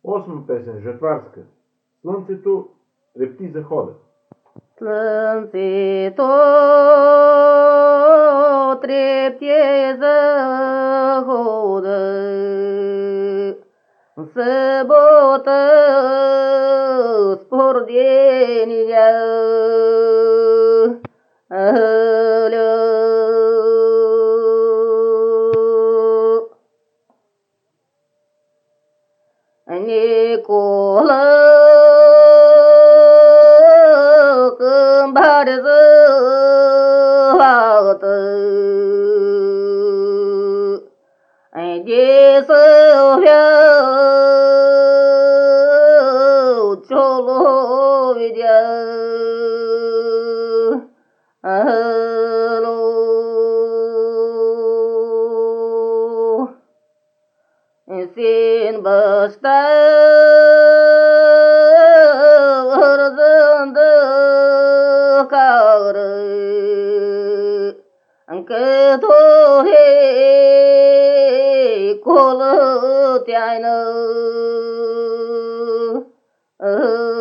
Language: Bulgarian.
Осма песен, жатварска. Слънцето трепти за хода. Слънцето трепти за хода, събота спордения, Никола câmbar zăvată, de să vreau ce-o vedea, sin băștă râzând cară, încât o colă te-ai